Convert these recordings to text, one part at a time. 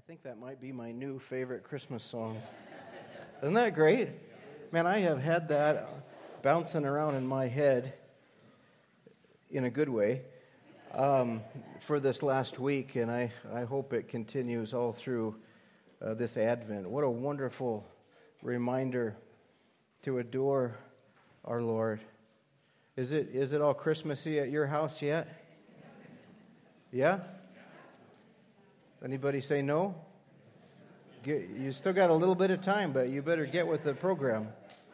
think that might be my new favorite Christmas song. Isn't that great? Man, I have had that bouncing around in my head in a good way for this last week, and I hope it continues all through this Advent. What a wonderful reminder to adore our Lord. Is it all Christmassy at your house yet? Yeah? Anybody say no? You still got a little bit of time, but you better get with the program.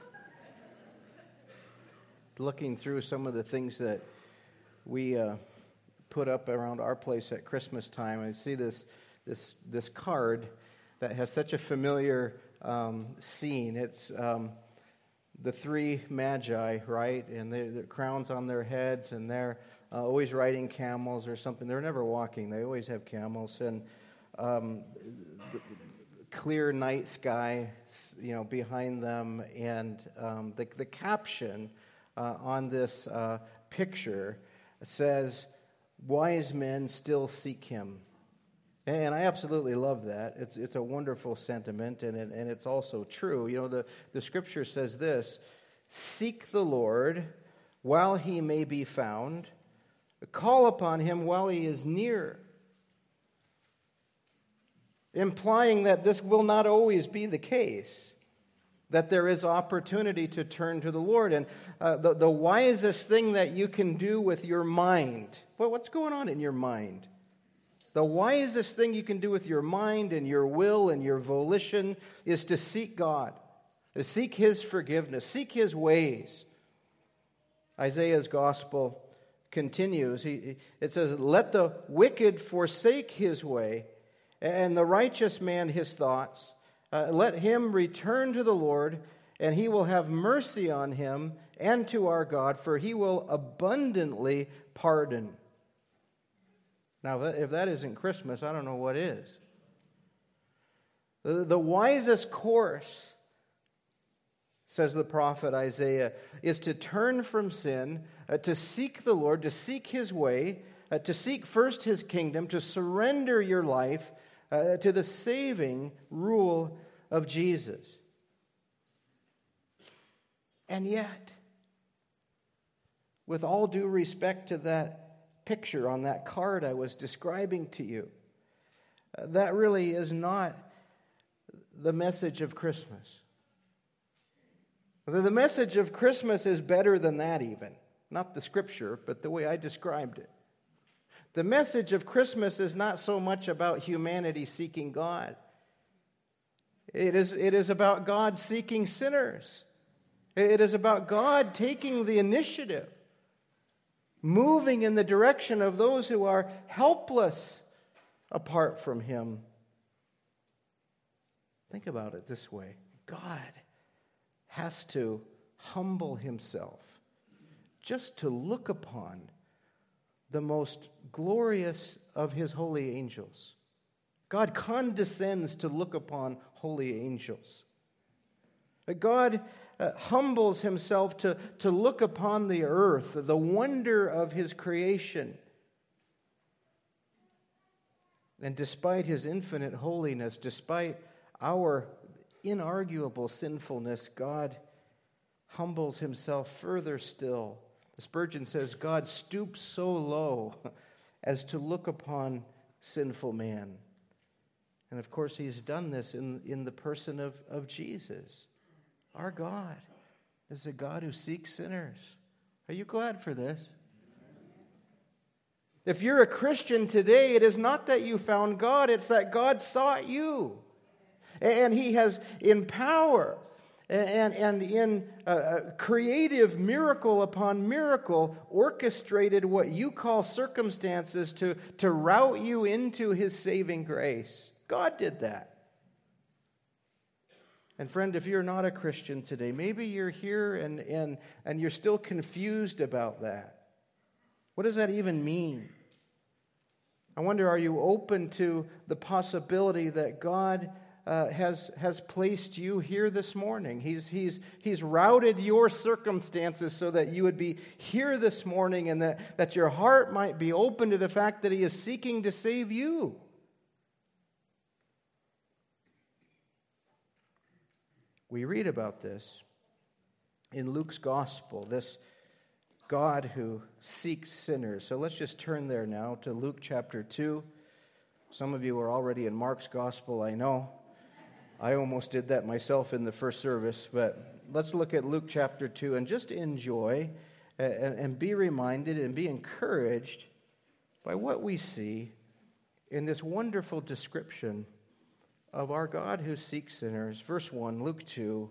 Looking through some of the things that we put up around our place at Christmas time, I see this card that has such a familiar scene. It's the three magi, right? And the crowns on their heads, and they're always riding camels or something. They're never walking. They always have camels. And clear night sky, behind them. And the caption on this picture says, "Wise men still seek him." And I absolutely love that. It's a wonderful sentiment, and it's also true. The scripture says this: "Seek the Lord while he may be found. Call upon him while he is near." Implying that this will not always be the case, that there is opportunity to turn to the Lord. And the wisest thing that you can do with your mind, what's going on in your mind? The wisest thing you can do with your mind and your will and your volition is to seek God, to seek his forgiveness, seek his ways. Isaiah's gospel continues. It says, "Let the wicked forsake his way, and the righteous man his thoughts. Let him return to the Lord, and he will have mercy on him and to our God, for he will abundantly pardon." Now, if that isn't Christmas, I don't know what is. The wisest course, says the prophet Isaiah, is to turn from sin, to seek the Lord, to seek his way, to seek first his kingdom, to surrender your life to the saving rule of Jesus. And yet, with all due respect to that picture on that card I was describing to you, that really is not the message of Christmas. The message of Christmas is better than that even. Not the scripture, but the way I described it. The message of Christmas is not so much about humanity seeking God. It is about God seeking sinners. It is about God taking the initiative, moving in the direction of those who are helpless apart from him. Think about it this way. God has to humble himself just to look upon the most glorious of his holy angels. God condescends to look upon holy angels. God humbles himself to look upon the earth, the wonder of his creation. And despite his infinite holiness, despite our inarguable sinfulness, God humbles himself further still. Spurgeon says, God stoops so low as to look upon sinful man. And of course, he's done this in the person of Jesus. Our God is a God who seeks sinners. Are you glad for this? If you're a Christian today, it is not that you found God, it's that God sought you. And he has in power and in creative miracle upon miracle orchestrated what you call circumstances to route you into his saving grace. God did that. And friend, if you're not a Christian today, maybe you're here and you're still confused about that. What does that even mean? I wonder, are you open to the possibility that God has placed you here this morning? He's routed your circumstances so that you would be here this morning, and that your heart might be open to the fact that he is seeking to save you. We read about this in Luke's gospel, this God who seeks sinners. So let's just turn there now to Luke chapter 2. Some of you are already in Mark's gospel, I know. I almost did that myself in the first service, but let's look at Luke chapter 2 and just enjoy and be reminded and be encouraged by what we see in this wonderful description of our God who seeks sinners. Verse 1, Luke 2.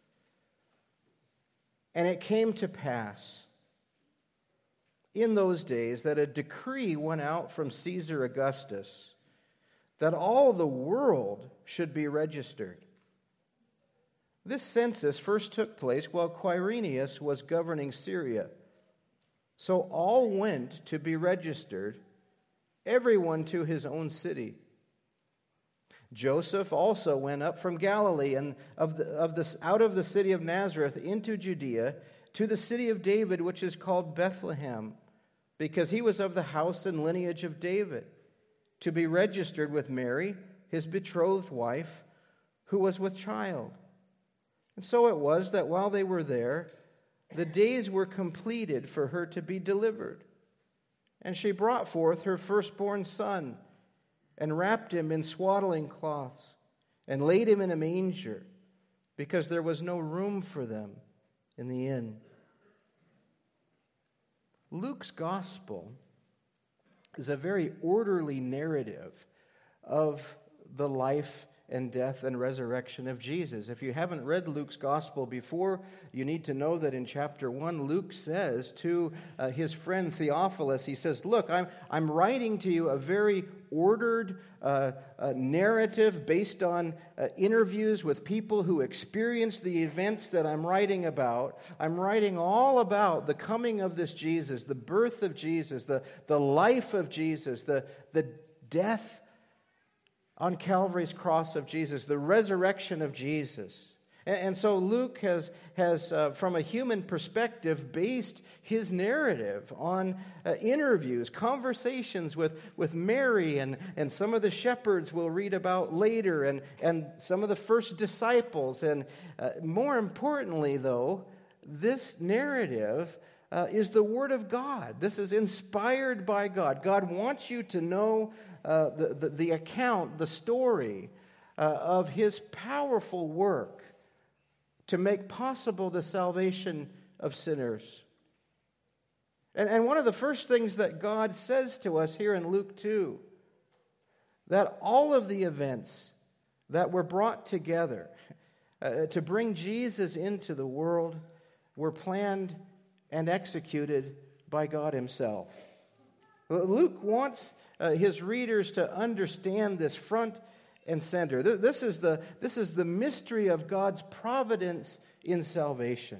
And it came to pass in those days that a decree went out from Caesar Augustus that all the world should be registered. This census first took place while Quirinius was governing Syria. So all went to be registered, everyone to his own city. Joseph also went up from Galilee and out of the city of Nazareth into Judea to the city of David, which is called Bethlehem, because he was of the house and lineage of David, to be registered with Mary, his betrothed wife, who was with child. And so it was that while they were there, the days were completed for her to be delivered. And she brought forth her firstborn son, and wrapped him in swaddling cloths, and laid him in a manger, because there was no room for them in the inn. Luke's gospel is a very orderly narrative of the life and death and resurrection of Jesus. If you haven't read Luke's gospel before, you need to know that in chapter 1, Luke says to his friend Theophilus, he says, look, I'm writing to you a very ordered narrative based on interviews with people who experienced the events that I'm writing about. I'm writing all about the coming of this Jesus, the birth of Jesus, the life of Jesus, the death on Calvary's cross of Jesus, the resurrection of Jesus. And so Luke has from a human perspective, based his narrative on interviews, conversations with Mary and some of the shepherds we'll read about later, and some of the first disciples. And more importantly, though, this narrative is the Word of God. This is inspired by God. God wants you to know the account, the story of His powerful work to make possible the salvation of sinners. And one of the first things that God says to us here in Luke 2, that all of the events that were brought together to bring Jesus into the world were planned and executed by God Himself. Luke wants his readers to understand this front and center. This is the mystery of God's providence in salvation.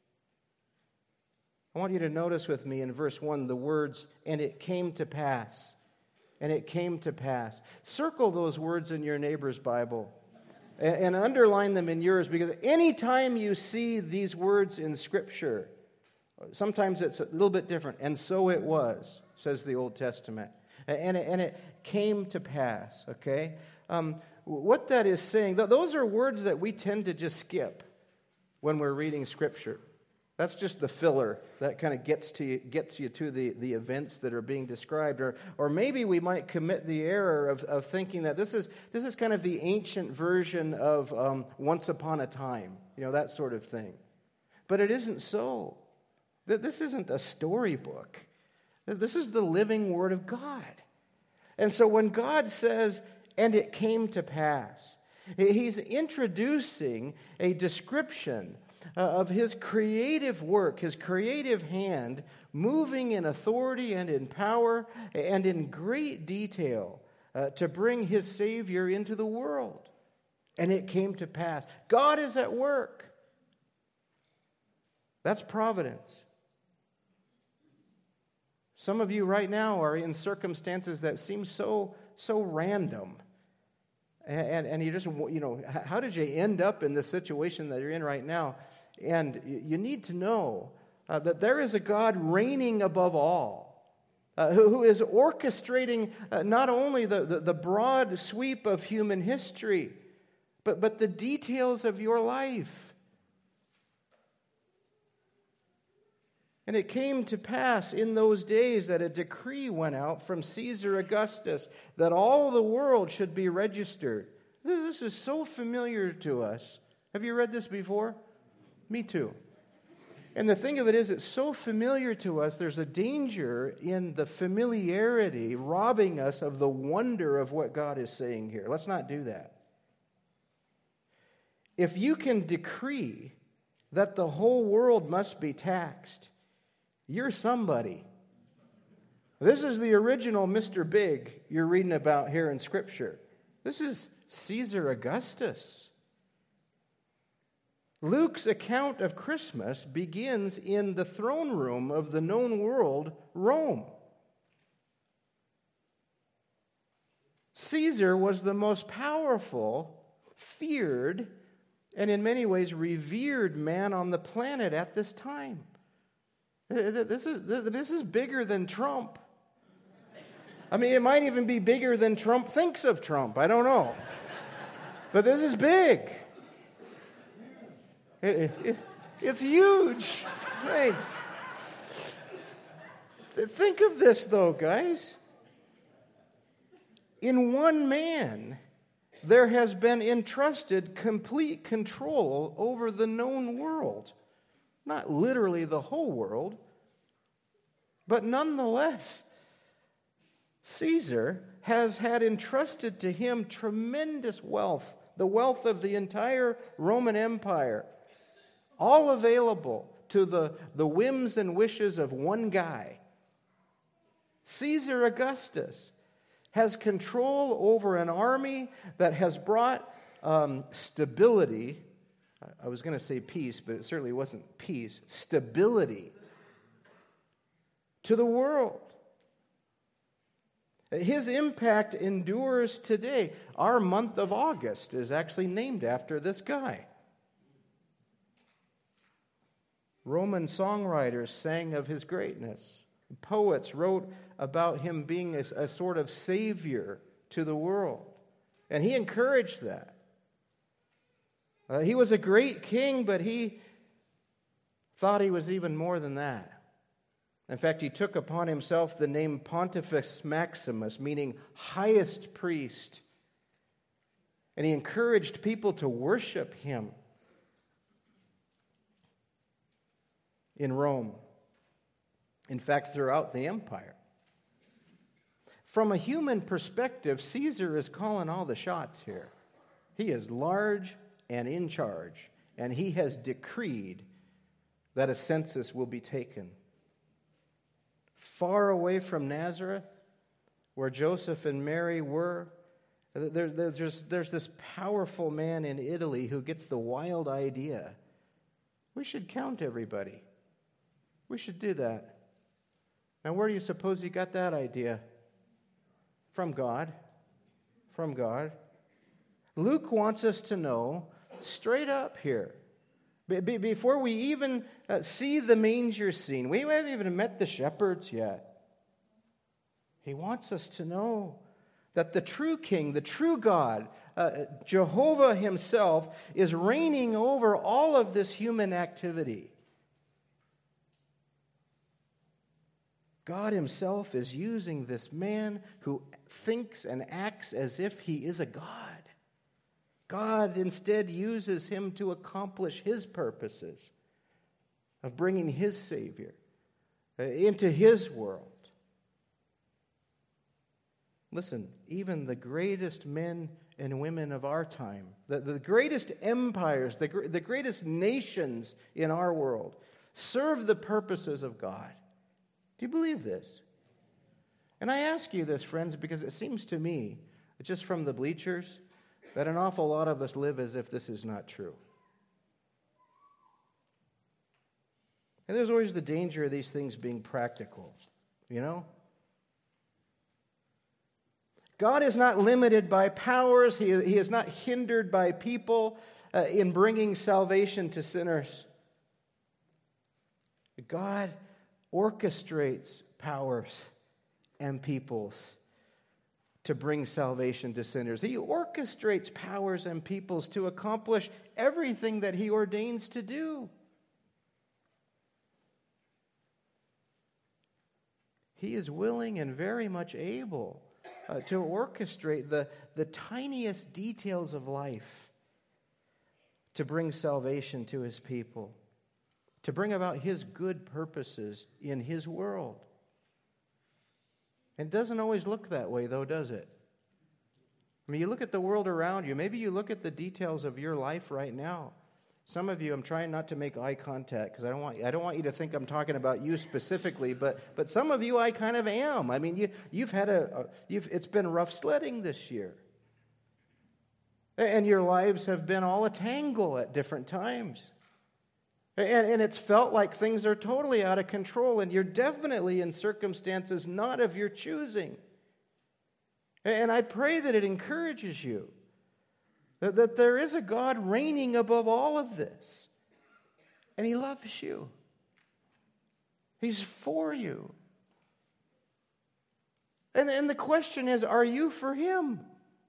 I want you to notice with me in verse 1 the words, "And it came to pass." And it came to pass. Circle those words in your neighbor's Bible and underline them in yours, because anytime you see these words in Scripture, sometimes it's a little bit different. And so it was, says the Old Testament. And it came to pass, okay? What that is saying, those are words that we tend to just skip when we're reading Scripture. That's just the filler that kind of gets you to the events that are being described. Or maybe we might commit the error of thinking that this is kind of the ancient version of Once Upon a Time, that sort of thing. But it isn't so. This isn't a storybook. This is the living Word of God. And so when God says, "And it came to pass," He's introducing a description of His creative work, His creative hand, moving in authority and in power and in great detail to bring His Savior into the world. And it came to pass. God is at work. That's providence. Some of you right now are in circumstances that seem so random. And you just, how did you end up in the situation that you're in right now? And you need to know that there is a God reigning above all, who is orchestrating not only the broad sweep of human history, but the details of your life. And it came to pass in those days that a decree went out from Caesar Augustus that all the world should be registered. This is so familiar to us. Have you read this before? Me too. And the thing of it is, it's so familiar to us, there's a danger in the familiarity robbing us of the wonder of what God is saying here. Let's not do that. If you can decree that the whole world must be taxed, you're somebody. This is the original Mr. Big you're reading about here in Scripture. This is Caesar Augustus. Luke's account of Christmas begins in the throne room of the known world, Rome. Caesar was the most powerful, feared, and in many ways revered man on the planet at this time. This is bigger than Trump. I mean, it might even be bigger than Trump thinks of Trump. I don't know. But this is big. It's huge. Thanks. Think of this, though, guys. In one man, there has been entrusted complete control over the known world. Not literally the whole world, but nonetheless, Caesar has had entrusted to him tremendous wealth, the wealth of the entire Roman Empire, all available to the whims and wishes of one guy. Caesar Augustus has control over an army that has brought stability. I was going to say peace, but it certainly wasn't peace. Stability to the world. His impact endures today. Our month of August is actually named after this guy. Roman songwriters sang of his greatness. Poets wrote about him being a sort of savior to the world. And he encouraged that. He was a great king, but he thought he was even more than that. In fact, he took upon himself the name Pontifex Maximus, meaning highest priest. And he encouraged people to worship him in Rome. In fact, throughout the empire. From a human perspective, Caesar is calling all the shots here. He is large and in charge, and he has decreed that a census will be taken. Far away from Nazareth, where Joseph and Mary were, there's this powerful man in Italy who gets the wild idea. We should count everybody. We should do that. Now, where do you suppose he got that idea? From God. From God. Luke wants us to know straight up here, before we even see the manger scene, we haven't even met the shepherds yet. He wants us to know that the true King, the true God, Jehovah himself, is reigning over all of this human activity. God himself is using this man who thinks and acts as if he is a god. God instead uses him to accomplish his purposes of bringing his Savior into his world. Listen, even the greatest men and women of our time, the greatest empires, the greatest nations in our world, serve the purposes of God. Do you believe this? And I ask you this, friends, because it seems to me, just from the bleachers, that an awful lot of us live as if this is not true. And there's always the danger of these things being practical, you know? God is not limited by powers. He is not hindered by people in bringing salvation to sinners. God orchestrates powers and peoples to bring salvation to sinners. He orchestrates powers and peoples to accomplish everything that He ordains to do. He is willing and very much able to orchestrate the tiniest details of life to bring salvation to His people, to bring about His good purposes in His world. It doesn't always look that way, though, does it? I mean, you look at the world around you. Maybe you look at the details of your life right now. Some of you, I'm trying not to make eye contact because I don't want you to think I'm talking about you specifically, but some of you I kind of am. I mean, you've had it's been rough sledding this year. And your lives have been all a tangle at different times. And it's felt like things are totally out of control, and you're definitely in circumstances not of your choosing. And I pray that it encourages you that there is a God reigning above all of this. And He loves you. He's for you. And the question is, are you for Him?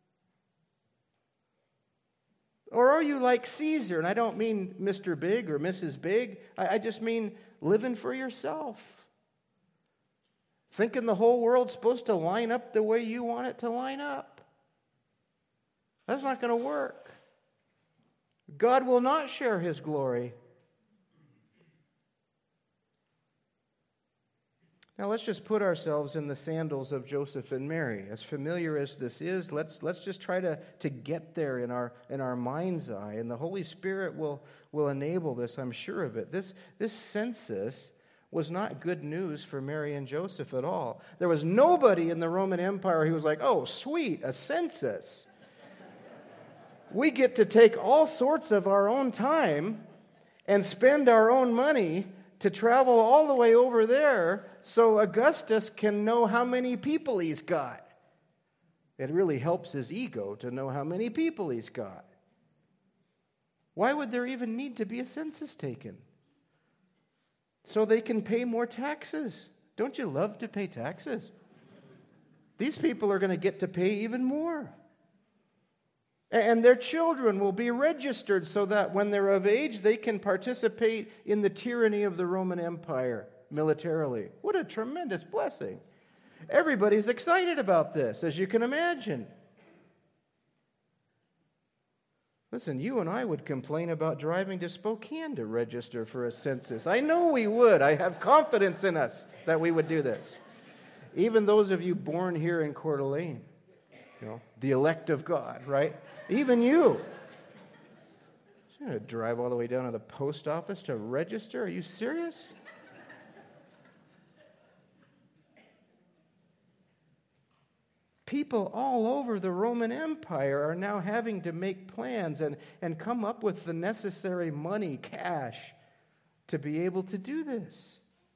Or are you like Caesar? And I don't mean Mr. Big or Mrs. Big. I just mean living for yourself. Thinking the whole world's supposed to line up the way you want it to line up. That's not going to work. God will not share His glory. Now let's just put ourselves in the sandals of Joseph and Mary. As familiar as this is, let's just try to get there in our mind's eye, and the Holy Spirit will enable this, I'm sure of it. This census was not good news for Mary and Joseph at all. There was nobody in the Roman Empire who was like, oh, sweet, a census. We get to take all sorts of our own time and spend our own money to travel all the way over there so Augustus can know how many people he's got. It really helps his ego to know how many people he's got. Why would there even need to be a census taken? So they can pay more taxes. Don't you love to pay taxes? These people are going to get to pay even more. And their children will be registered so that when they're of age, they can participate in the tyranny of the Roman Empire militarily. What a tremendous blessing. Everybody's excited about this, as you can imagine. Listen, you and I would complain about driving to Spokane to register for a census. I know we would. I have confidence in us that we would do this. Even those of you born here in Coeur d'Alene. You know, the elect of God, right? Even you. You're going to drive all the way down to the post office to register? Are you serious? People all over the Roman Empire are now having to make plans and come up with the necessary money, cash, to be able to do this.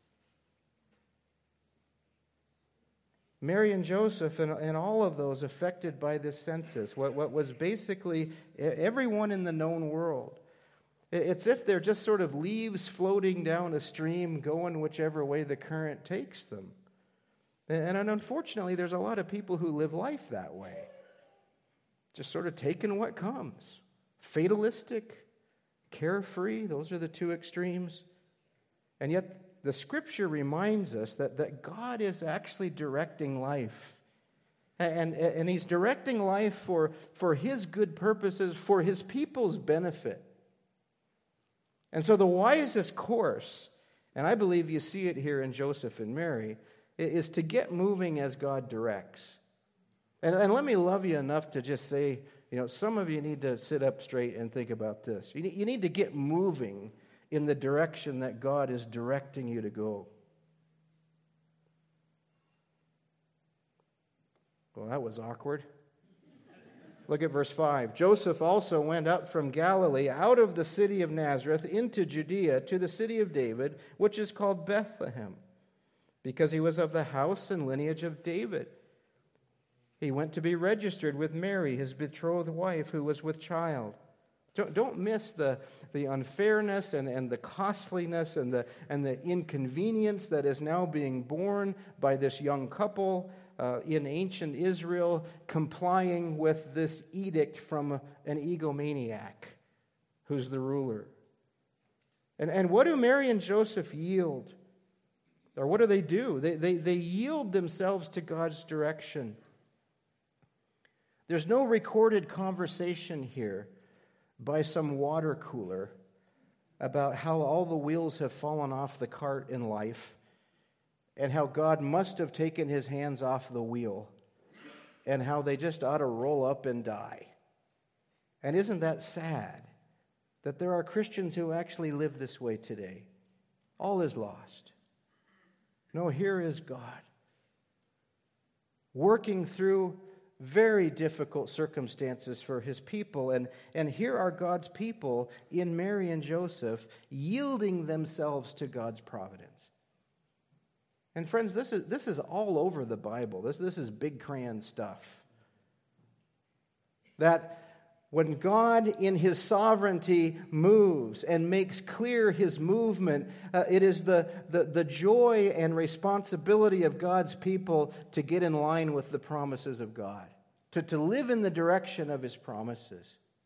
Mary and Joseph and all of those affected by this census, what was basically everyone in the known world. It's if they're just sort of leaves floating down a stream going whichever way the current takes them. And unfortunately, there's a lot of people who live life that way. Just sort of taking what comes. Fatalistic, carefree, those are the two extremes. And yet, the Scripture reminds us that God is actually directing life. And He's directing life for His good purposes, for His people's benefit. And so the wisest course, and I believe you see it here in Joseph and Mary, is to get moving as God directs. And let me love you enough to just say, some of you need to sit up straight and think about this. You need to get moving in the direction that God is directing you to go. Well, that was awkward. Look at verse 5. Joseph also went up from Galilee out of the city of Nazareth into Judea to the city of David, which is called Bethlehem, because he was of the house and lineage of David. He went to be registered with Mary, his betrothed wife, who was with child. Don't miss the unfairness and the costliness and the inconvenience that is now being borne by this young couple in ancient Israel, complying with this edict from an egomaniac who's the ruler. And what do Mary and Joseph yield? Or what do? They yield themselves to God's direction. There's no recorded conversation here by some water cooler about how all the wheels have fallen off the cart in life and how God must have taken his hands off the wheel and how they just ought to roll up and die. And isn't that sad that there are Christians who actually live this way today? All is lost. No, here is God working through very difficult circumstances for his people. And here are God's people in Mary and Joseph yielding themselves to God's providence. And friends, this is all over the Bible. This is big crayon stuff. That when God in his sovereignty moves and makes clear his movement, it is the joy and responsibility of God's people to get in line with the promises of God, to live in the direction of his promises.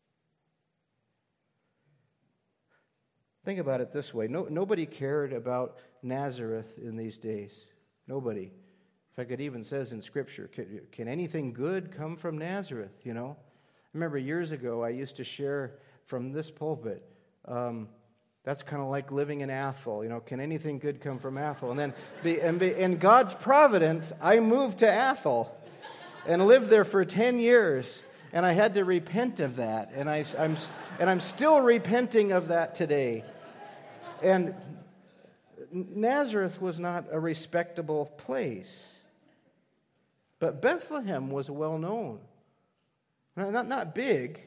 Think about it this way. Nobody cared about Nazareth in these days. Nobody. In fact, it even says in Scripture, can anything good come from Nazareth, you know? I remember years ago I used to share from this pulpit, that's kind of like living in Athol. You know, can anything good come from Athol? And then in God's providence, I moved to Athol and lived there for 10 years. And I had to repent of that. And I'm still repenting of that today. And Nazareth was not a respectable place. But Bethlehem was well known. Not big,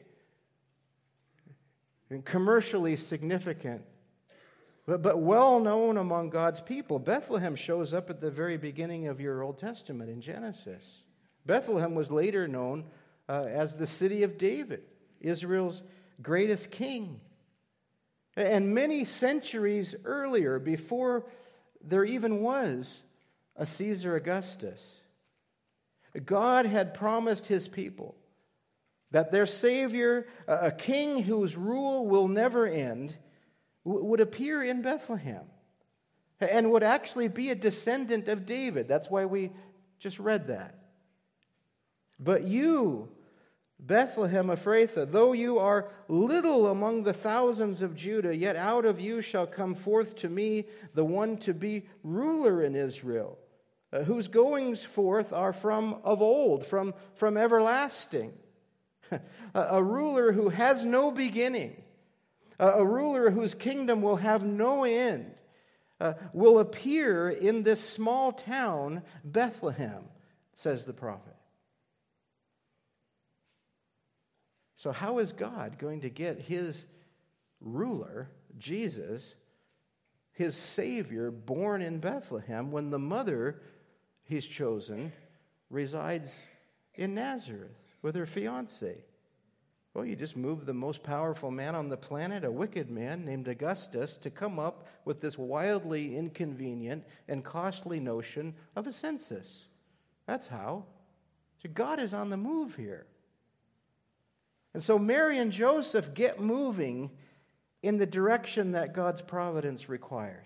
and commercially significant, but well known among God's people. Bethlehem shows up at the very beginning of your Old Testament in Genesis. Bethlehem was later known as the city of David, Israel's greatest king. And many centuries earlier, before there even was a Caesar Augustus, God had promised his people that their Savior, a king whose rule will never end, would appear in Bethlehem and would actually be a descendant of David. That's why we just read that. But you, Bethlehem Ephrathah, though you are little among the thousands of Judah, yet out of you shall come forth to me the one to be ruler in Israel, whose goings forth are from of old, from everlasting. A ruler who has no beginning, a ruler whose kingdom will have no end, will appear in this small town, Bethlehem, says the prophet. So how is God going to get his ruler, Jesus, his Savior, born in Bethlehem when the mother he's chosen resides in Nazareth with her fiancé? Well, you just move the most powerful man on the planet, a wicked man named Augustus, to come up with this wildly inconvenient and costly notion of a census. That's how. So God is on the move here. And so Mary and Joseph get moving in the direction that God's providence requires.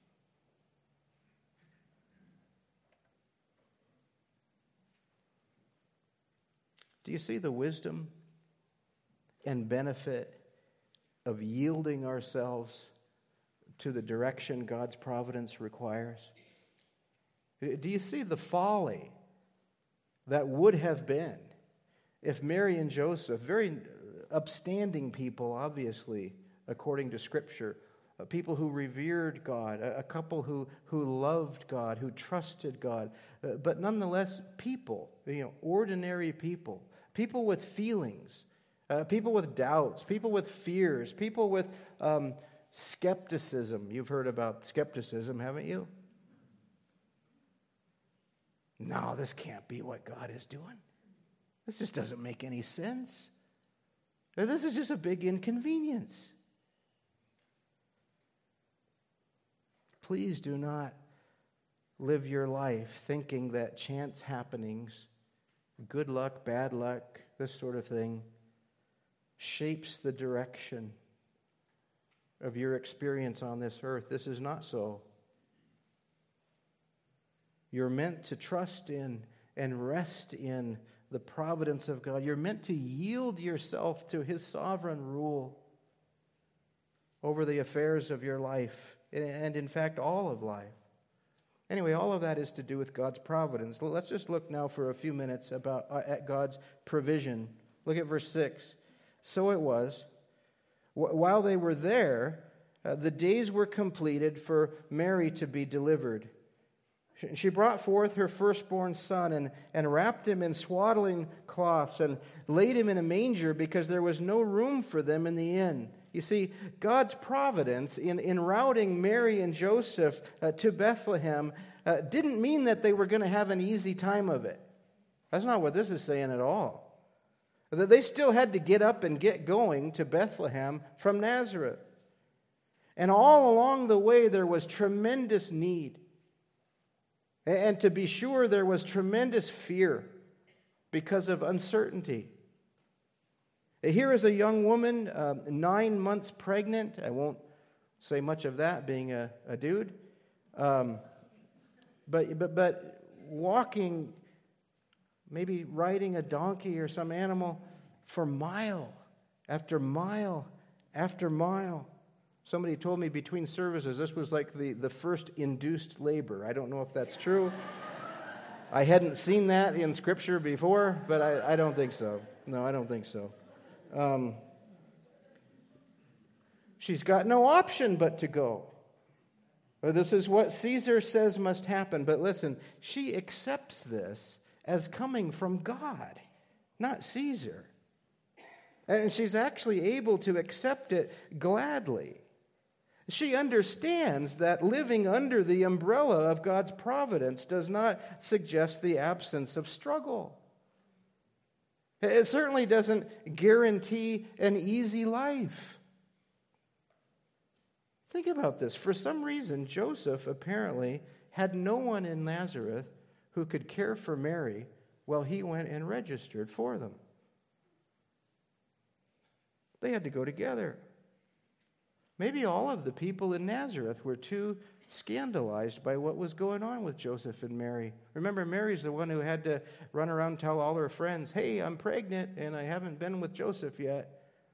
Do you see the wisdom and benefit of yielding ourselves to the direction God's providence requires? Do you see the folly that would have been if Mary and Joseph, very upstanding people, obviously, according to Scripture, people who revered God, a couple who loved God, who trusted God, but nonetheless people, ordinary people, people with feelings, people with doubts, people with fears, people with skepticism. You've heard about skepticism, haven't you? No, this can't be what God is doing. This just doesn't make any sense. This is just a big inconvenience. Please do not live your life thinking that chance happenings, good luck, bad luck, this sort of thing, shapes the direction of your experience on this earth. This is not so. You're meant to trust in and rest in the providence of God. You're meant to yield yourself to His sovereign rule over the affairs of your life, and in fact, all of life. Anyway, all of that is to do with God's providence. Let's just look now for a few minutes at God's provision. Look at verse 6. So it was, while they were there, the days were completed for Mary to be delivered. She brought forth her firstborn son and wrapped him in swaddling cloths and laid him in a manger because there was no room for them in the inn. You see, God's providence in routing Mary and Joseph to Bethlehem didn't mean that they were going to have an easy time of it. That's not what this is saying at all. They still had to get up and get going to Bethlehem from Nazareth. And all along the way, there was tremendous need. And to be sure, there was tremendous fear because of uncertainty. Here is a young woman, 9 months pregnant. I won't say much of that, being a dude. But walking, maybe riding a donkey or some animal for mile after mile after mile. Somebody told me between services this was like the first induced labor. I don't know if that's true. I hadn't seen that in Scripture before, but I don't think so. No, I don't think so. She's got no option but to go. This is what Caesar says must happen. But listen, she accepts this as coming from God, not Caesar. And she's actually able to accept it gladly. She understands that living under the umbrella of God's providence does not suggest the absence of struggle. It certainly doesn't guarantee an easy life. Think about this. For some reason, Joseph apparently had no one in Nazareth who could care for Mary while he went and registered for them. They had to go together. Maybe all of the people in Nazareth were too scandalized by what was going on with Joseph and Mary. Remember, Mary's the one who had to run around and tell all her friends, hey, I'm pregnant and I haven't been with Joseph yet.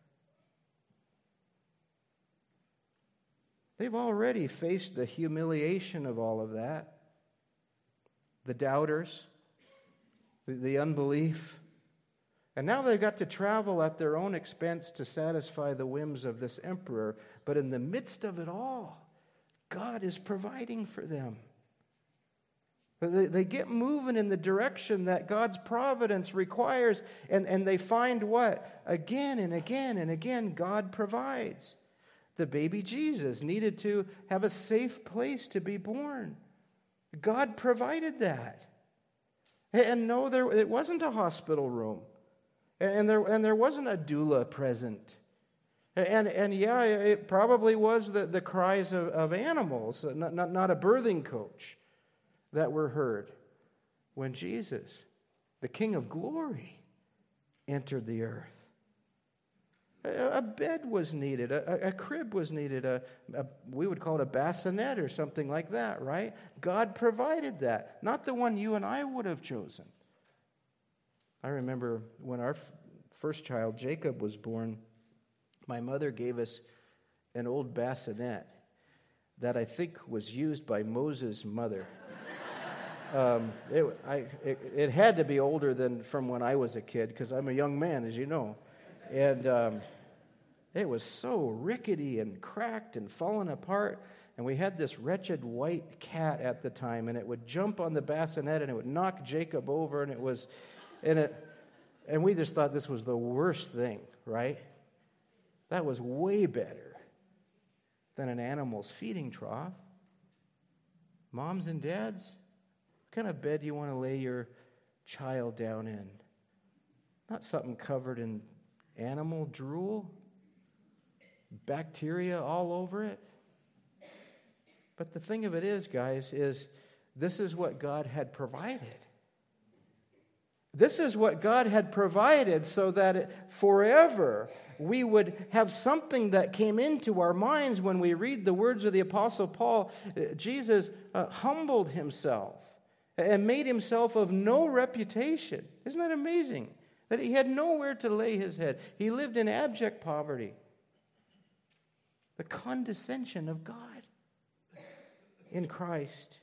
They've already faced the humiliation of all of that. The doubters, the unbelief. And now they've got to travel at their own expense to satisfy the whims of this emperor. But in the midst of it all, God is providing for them. They get moving in the direction that God's providence requires, and they find what? Again and again and again, God provides. The baby Jesus needed to have a safe place to be born. God provided that. And no, it wasn't a hospital room. And there wasn't a doula present. And yeah, it probably was the cries of animals, not a birthing coach, that were heard when Jesus, the King of glory, entered the earth. A bed was needed, a crib was needed, we would call it a bassinet or something like that, right? God provided that, not the one you and I would have chosen. I remember when our first child, Jacob, was born, my mother gave us an old bassinet that I think was used by Moses' mother. It had to be older than from when I was a kid, because I'm a young man, as you know. And it was so rickety and cracked and fallen apart. And we had this wretched white cat at the time, and it would jump on the bassinet and it would knock Jacob over, and we just thought this was the worst thing, right? That was way better than an animal's feeding trough. Moms and dads, what kind of bed do you want to lay your child down in? Not something covered in animal drool, bacteria all over it. But the thing of it is, guys, is this is what God had provided. This is what God had provided so that forever we would have something that came into our minds when we read the words of the Apostle Paul. Jesus humbled himself and made himself of no reputation. Isn't that amazing? That he had nowhere to lay his head. He lived in abject poverty. The condescension of God in Christ.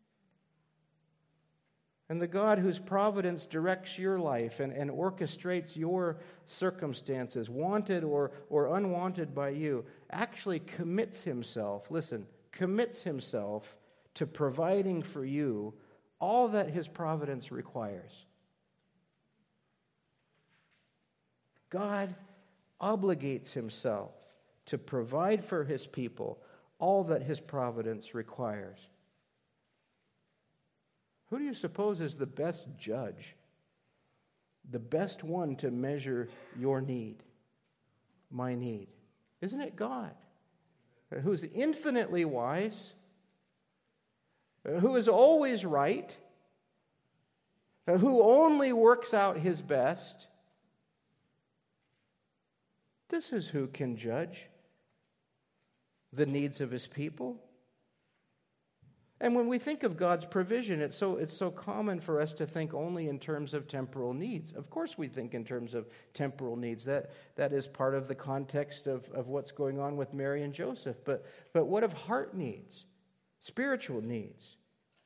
And the God whose providence directs your life and orchestrates your circumstances, wanted or unwanted by you, actually commits himself, commits himself to providing for you all that his providence requires. God obligates himself to provide for his people all that his providence requires. Who do you suppose is the best judge? The best one to measure your need, my need? Isn't it God? Who's infinitely wise, who is always right, who only works out his best. This is who can judge the needs of his people. And when we think of God's provision, it's so common for us to think only in terms of temporal needs. Of course we think in terms of temporal needs. That is part of the context of what's going on with Mary and Joseph. But what of heart needs? Spiritual needs?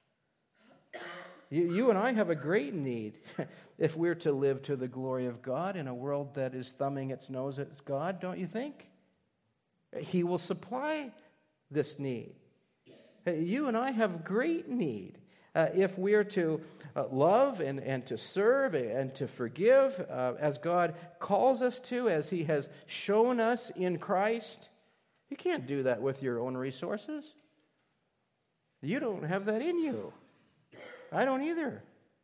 You and I have a great need if we're to live to the glory of God in a world that is thumbing its nose at God, don't you think? He will supply this need. You and I have great need if we're to love and to serve and to forgive as God calls us to, as he has shown us in Christ. You can't do that with your own resources. You don't have that in you. I don't either.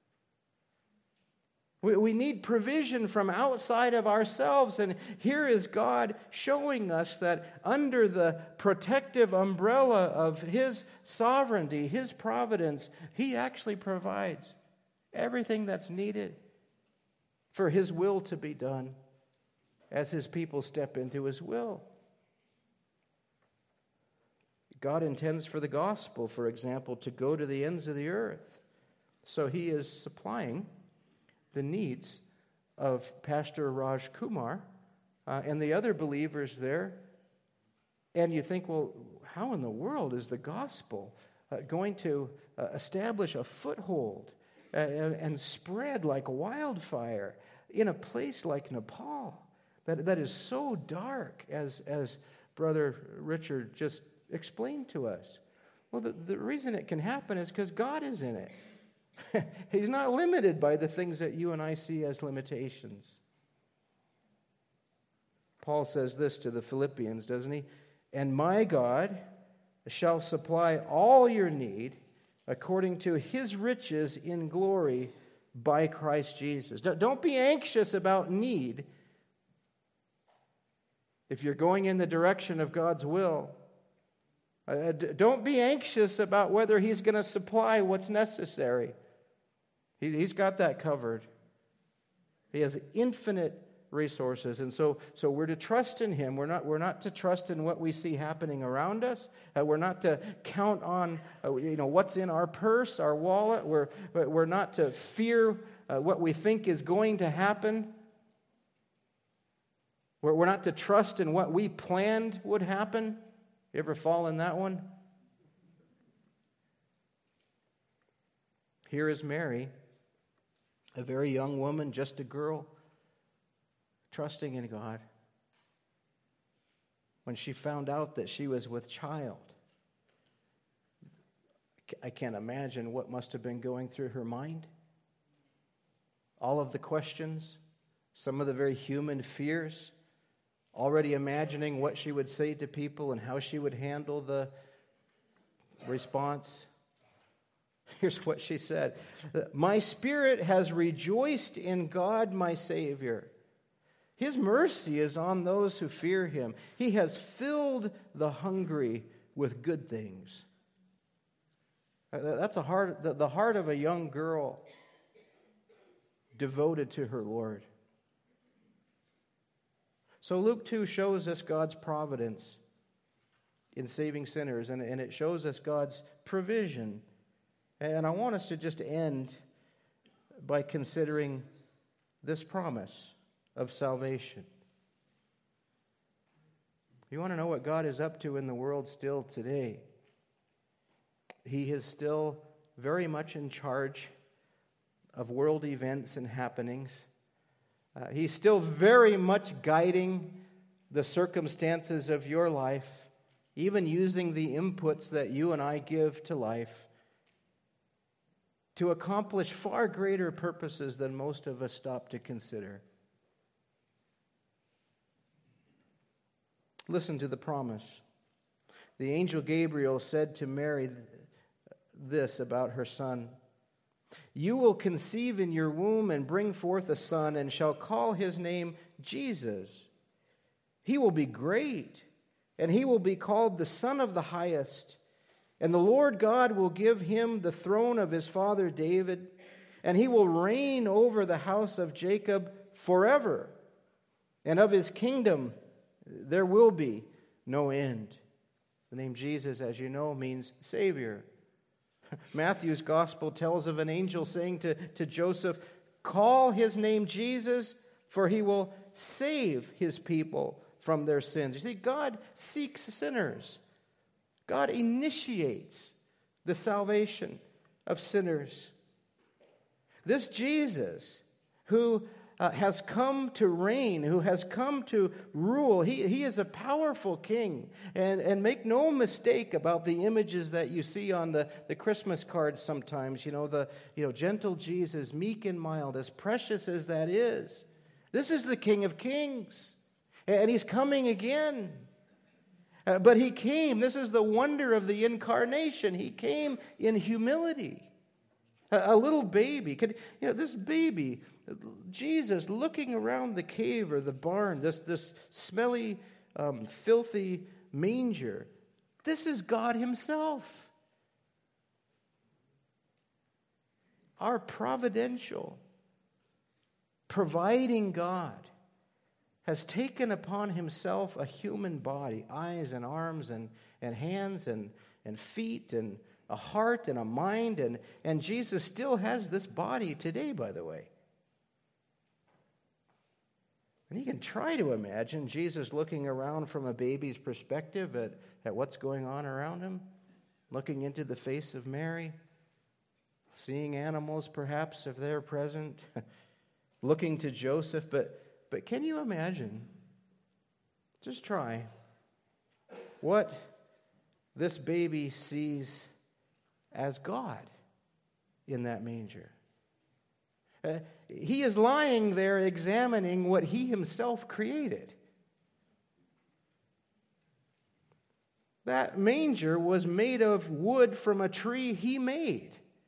We need provision from outside of ourselves, and here is God showing us that under the protective umbrella of his sovereignty, his providence, he actually provides everything that's needed for his will to be done as his people step into his will. God intends for the gospel, for example, to go to the ends of the earth. So he is supplying the needs of Pastor Raj Kumar and the other believers there. And you think, well, how in the world is the gospel going to establish a foothold and spread like wildfire in a place like Nepal that is so dark, as Brother Richard just explained to us? Well, the reason it can happen is because God is in it. He's not limited by the things that you and I see as limitations. Paul says this to the Philippians, doesn't he? And my God shall supply all your need according to his riches in glory by Christ Jesus. Don't be anxious about need if you're going in the direction of God's will. Don't be anxious about whether he's going to supply what's necessary. He's got that covered. He has infinite resources, and so we're to trust in him. We're not to trust in what we see happening around us. We're not to count on what's in our purse, our wallet. We're not to fear what we think is going to happen. We're not to trust in what we planned would happen. You ever fall in that one? Here is Mary, a very young woman, just a girl, trusting in God. When she found out that she was with child, I can't imagine what must have been going through her mind. All of the questions, some of the very human fears, already imagining what she would say to people and how she would handle the response. Here's what she said. My spirit has rejoiced in God my Savior. His mercy is on those who fear him. He has filled the hungry with good things. That's the heart of a young girl devoted to her Lord. So Luke 2 shows us God's providence in saving sinners, and it shows us God's provision. And I want us to just end by considering this promise of salvation. You want to know what God is up to in the world still today? He is still very much in charge of world events and happenings. He's still very much guiding the circumstances of your life, even using the inputs that you and I give to life to accomplish far greater purposes than most of us stop to consider. Listen to the promise. The angel Gabriel said to Mary this about her son: "You will conceive in your womb and bring forth a son, and shall call his name Jesus. He will be great, and he will be called the Son of the Highest. And the Lord God will give him the throne of his father David, and he will reign over the house of Jacob forever. And of his kingdom there will be no end." The name Jesus, as you know, means Savior. Matthew's gospel tells of an angel saying to Joseph, "Call his name Jesus, for he will save his people from their sins." You see, God seeks sinners. God initiates the salvation of sinners. This Jesus, who has come to reign, who has come to rule, he is a powerful king. And make no mistake about the images that you see on the Christmas cards sometimes. Gentle Jesus, meek and mild, as precious as that is. This is the King of Kings. And he's coming again. But he came, this is the wonder of the incarnation, he came in humility. A little baby, this baby, Jesus, looking around the cave or the barn, this smelly, filthy manger, this is God himself. Our providential, providing God has taken upon himself a human body, eyes and arms and hands and feet and a heart and a mind, and Jesus still has this body today, by the way. And you can try to imagine Jesus looking around from a baby's perspective at what's going on around him, looking into the face of Mary, seeing animals perhaps if they're present, looking to Joseph, but can you imagine, just try, what this baby sees as God in that manger? He is lying there examining what he himself created. That manger was made of wood from a tree he made.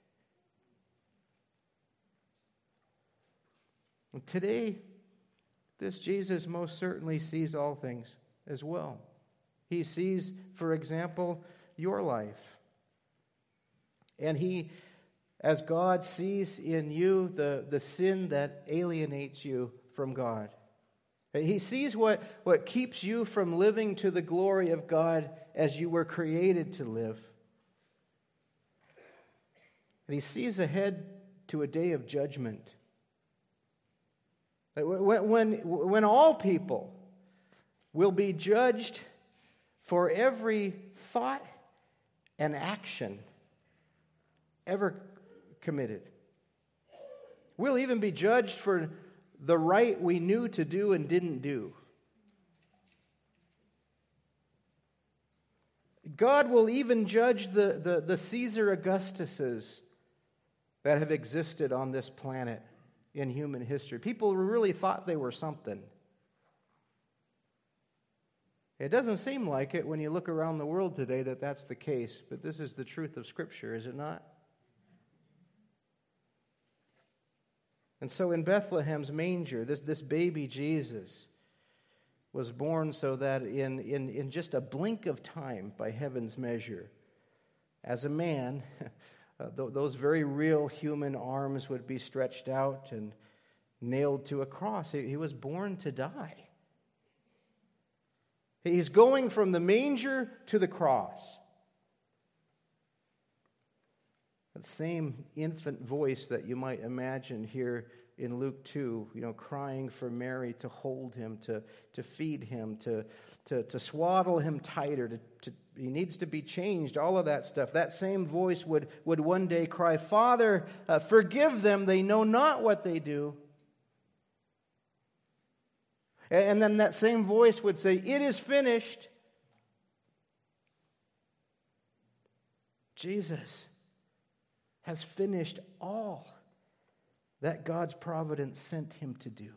And today, this Jesus most certainly sees all things as well. He sees, for example, your life. And he, as God, sees in you the sin that alienates you from God. He sees what keeps you from living to the glory of God as you were created to live. And he sees ahead to a day of judgment. When all people will be judged for every thought and action ever committed. We'll even be judged for the right we knew to do and didn't do. God will even judge the Caesar Augustuses that have existed on this planet in human history. People really thought they were something. It doesn't seem like it when you look around the world today that that's the case, but this is the truth of Scripture, is it not? And so in Bethlehem's manger, this baby Jesus was born so that in just a blink of time, by heaven's measure, as a man, Those very real human arms would be stretched out and nailed to a cross. He was born to die. He's going from the manger to the cross. That same infant voice that you might imagine here in Luke 2, crying for Mary to hold him, to feed him, to swaddle him tighter, he needs to be changed, all of that stuff. That same voice would one day cry, "Father, forgive them, they know not what they do." And then that same voice would say, "It is finished." Jesus has finished all that God's providence sent him to do.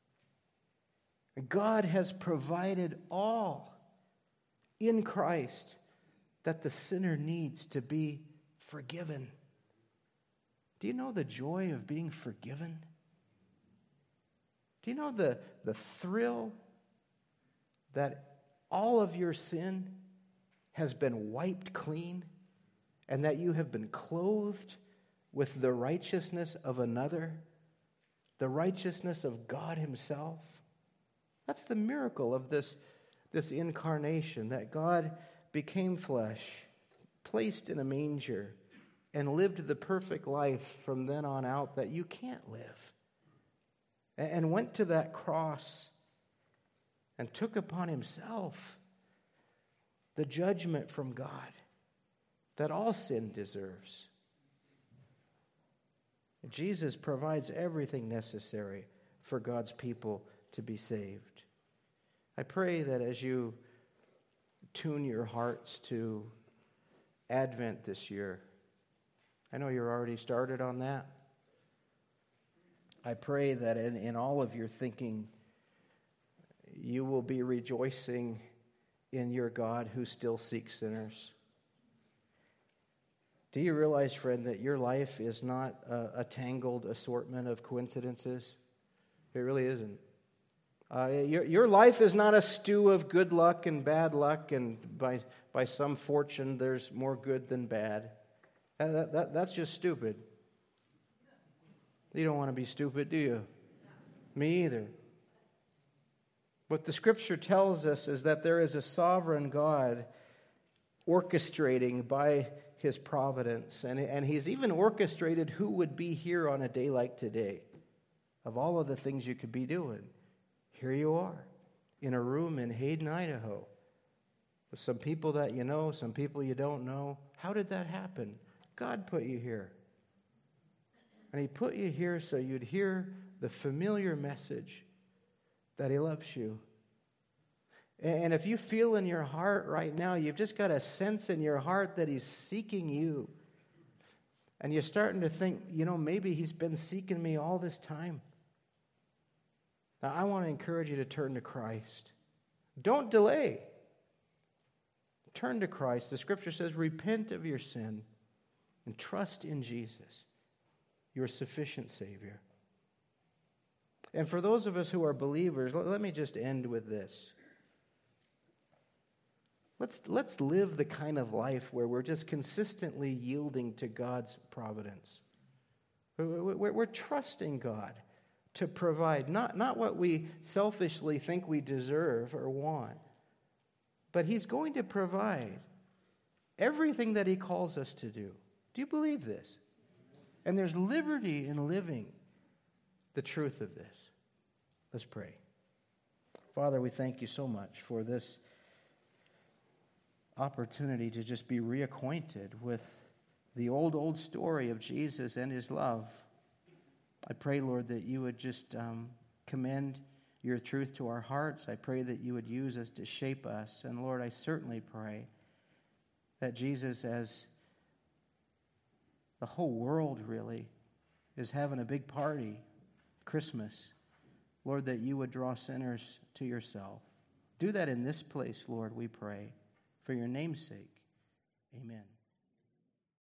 God has provided all in Christ that the sinner needs to be forgiven. Do you know the joy of being forgiven? Do you know the thrill that all of your sin has been wiped clean and that you have been clothed with the righteousness of another, the righteousness of God himself? That's the miracle of this incarnation, that God became flesh, placed in a manger, and lived the perfect life from then on out that you can't live, and went to that cross and took upon himself the judgment from God that all sin deserves. Jesus provides everything necessary for God's people to be saved. I pray that as you tune your hearts to Advent this year, I know you're already started on that. I pray that in all of your thinking, you will be rejoicing in your God who still seeks sinners. Do you realize, friend, that your life is not a tangled assortment of coincidences? It really isn't. Your life is not a stew of good luck and bad luck, and by some fortune there's more good than bad. That's just stupid. You don't want to be stupid, do you? Me either. What the Scripture tells us is that there is a sovereign God orchestrating by his providence, and he's even orchestrated who would be here on a day like today. Of all of the things you could be doing, here you are in a room in Hayden, Idaho, with some people that you know, some people you don't know. How did that happen? God put you here. And he put you here so you'd hear the familiar message that he loves you. And if you feel in your heart right now, you've just got a sense in your heart that he's seeking you. And you're starting to think, maybe he's been seeking me all this time. Now, I want to encourage you to turn to Christ. Don't delay. Turn to Christ. The Scripture says, repent of your sin and trust in Jesus, your sufficient Savior. And for those of us who are believers, let me just end with this. Let's live the kind of life where we're just consistently yielding to God's providence. We're trusting God to provide, not what we selfishly think we deserve or want, but he's going to provide everything that he calls us to do. Do you believe this? And there's liberty in living the truth of this. Let's pray. Father, we thank you so much for this opportunity to just be reacquainted with the old story of Jesus and his love. I pray, Lord, that you would just commend your truth to our hearts. I pray that you would use us to shape us. And Lord, I certainly pray that Jesus, as the whole world really is having a big party, Christmas, Lord, that you would draw sinners to yourself. Do that in this place, Lord, we pray. For your name's sake, amen.